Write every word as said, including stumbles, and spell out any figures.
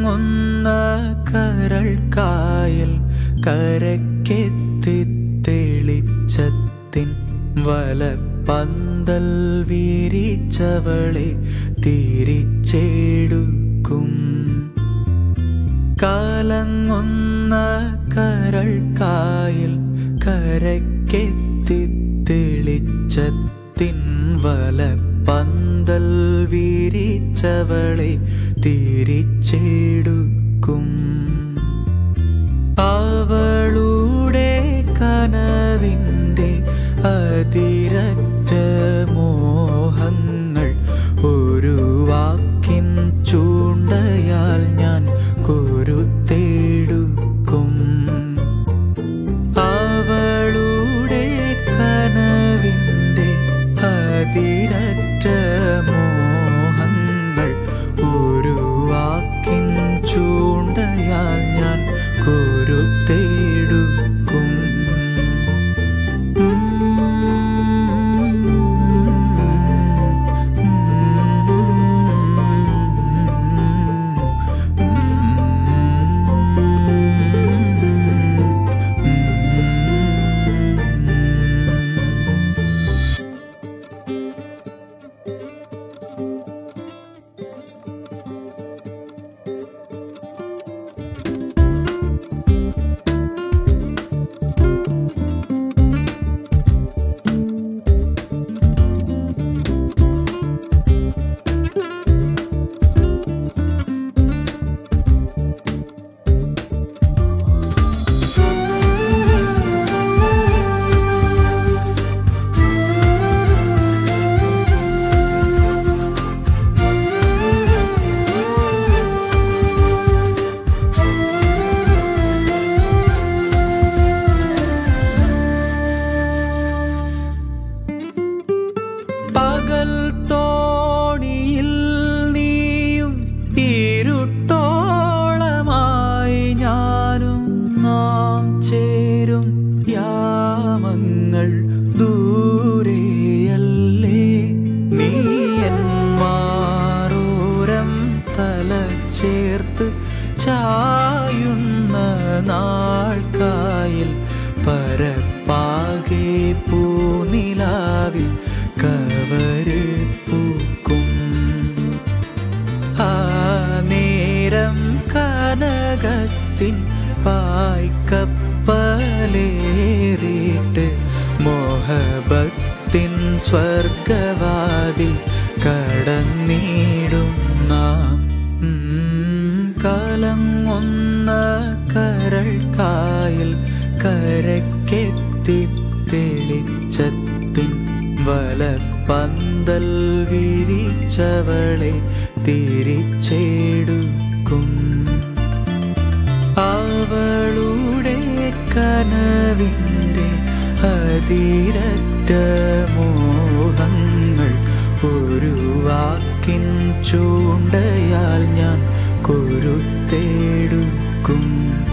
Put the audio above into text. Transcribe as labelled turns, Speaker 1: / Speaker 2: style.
Speaker 1: കലങ്ങുന്ന കരൾക്കായൽ കരക്കെത്തി തെളിച്ചത്തിൻ വലപ്പന്തൽ വിരിച്ചവളെ തിരിച്ചെടുക്കും. കലങ്ങുന്ന കരൾക്കായൽ കരക്കെത്തി തെളിച്ചത്തിൻ വലപ്പന്തൽ വിരിച്ചവളെ തിരിച്ചെടുക്കും. അവളുടെ കനവിൻ്റെ അതിരറ്റ മോഹങ്ങൾ ഒരു വാക്കിൻ ചൂണ്ടയാൽ ഞാൻ കൊരുത്തെടുക്കും. അവളുടെ കനവിൻ്റെ അതിരറ്റ മോഹങ്ങൾ ഒരു വാക്കിൻ ചൂണ്ടയാൽ ഞാൻ കൊരുത്തെടുക്കും. പകൽ തോണിയിൽ നീയും ഇരുട്ടോളമായി ഞാനും നാം ചേരും യാമങ്ങൾ ദൂരെയല്ലേ. നീ എൻ മാറോരം തല ചേർത്ത് ചായുന്ന നാൾക്കായിൽ പരപ്പാകെ പൂനിലാവിൽ കവര് പൂക്കും. ആ നേരം കനകത്തിൻ പായ്ക്കപ്പലേറിയിട്ട് മോഹബത്തിൻ സ്വർഗവാതിൽ കടന്നിടും നാം. കലങ്ങുന്ന കരൾക്കായൽ കരക്കെത്തി തെളിച്ചത്തിൻ വലപ്പന്തൽ വിരിച്ചവളെ തിരിച്ചെടുക്കും. അവളുടെ കനവിൻ്റെ അതിരറ്റ മോഹങ്ങൾ ഒരു വാക്കിൻ ചൂണ്ടയാൽ ഞാൻ കൊരുത്തെടുക്കും.